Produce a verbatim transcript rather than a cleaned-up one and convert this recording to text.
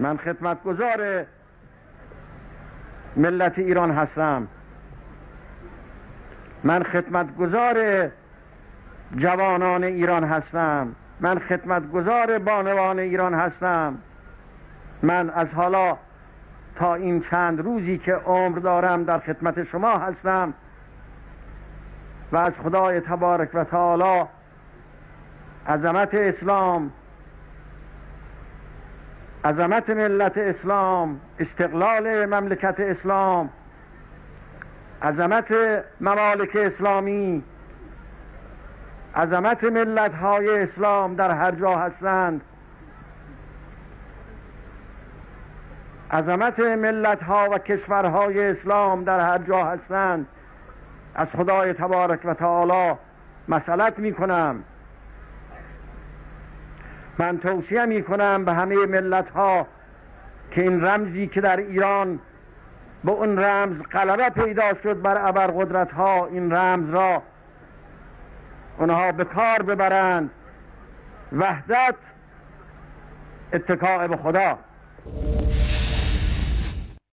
من خدمتگزار ملت ایران هستم. من خدمتگزار جوانان ایران هستم. من خدمتگزار بانوان ایران هستم. من از حالا تا این چند روزی که عمر دارم در خدمت شما هستم و از خدای تبارک و تعالی عظمت اسلام، عظمت ملت اسلام، استقلال مملکت اسلام، عظمت ممالک اسلامی، عظمت ملت های اسلام در هر جا هستند، عظمت ملت ها و کشورهای اسلام در هر جا هستند، از خدای تبارک و تعالی مسئلت می کنم. من توصیه می کنم به همه ملت ها که این رمزی که در ایران به اون رمز غلبه پیدا شد بر ابرقدرت ها، این رمز را اونها به کار ببرند. وحدت، اتکاء به خدا.